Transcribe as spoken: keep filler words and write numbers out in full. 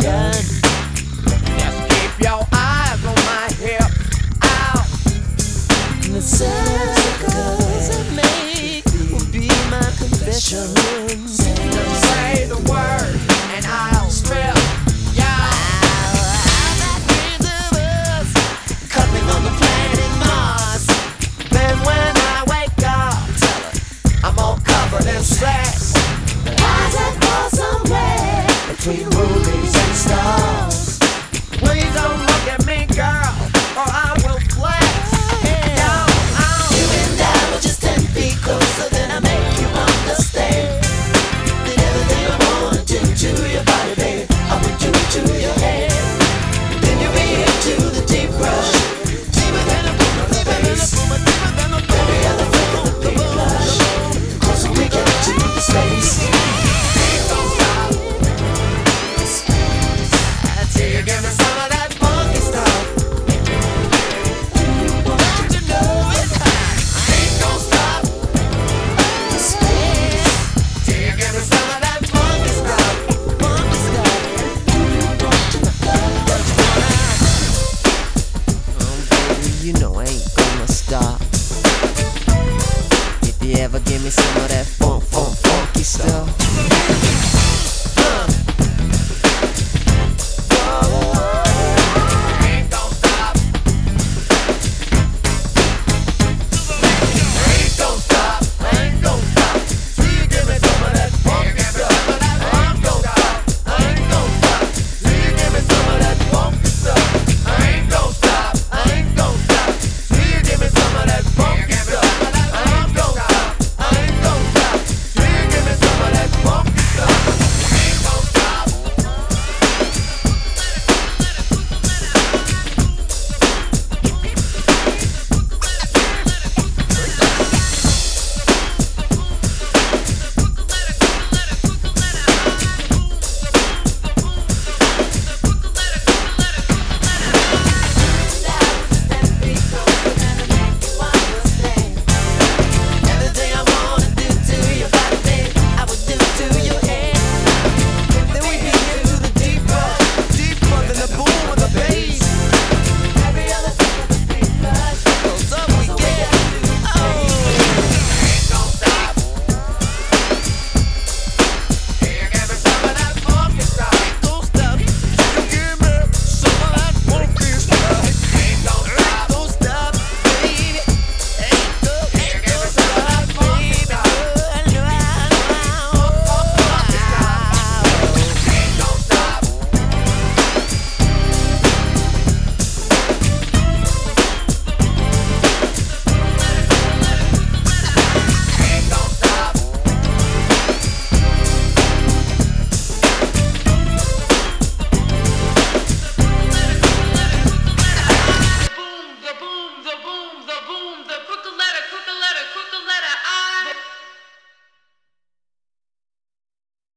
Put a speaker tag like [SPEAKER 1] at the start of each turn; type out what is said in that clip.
[SPEAKER 1] again.
[SPEAKER 2] Just keep your eyes on my hip. Ow.
[SPEAKER 1] The circles I make will be my confession.
[SPEAKER 2] Just say the word and I'll strip. Yeah.
[SPEAKER 1] That dreams of us coming on the planet Mars.
[SPEAKER 2] Then when I wake up, tell her I'm all covered in sex.
[SPEAKER 1] Eyes that fall somewhere
[SPEAKER 2] Between movies and stars. Please don't look at me, girl, or I will flex. Yo, ow.
[SPEAKER 1] you and I were just ten feet closer. Then I make you understand that everything I wanna do to your body, baby, I would do it to your head. Then you'll be into the deep rush, deeper than a boom of space. Every other flick of the pink blush, the closer we get to the space.
[SPEAKER 2] Till you give me some of that funky stuff. Don't you know it? I ain't gon' stop. Till you give me some of that funky stuff.
[SPEAKER 1] Funky stuff. Oh, baby, you know I ain't gonna stop. If you ever give me some of that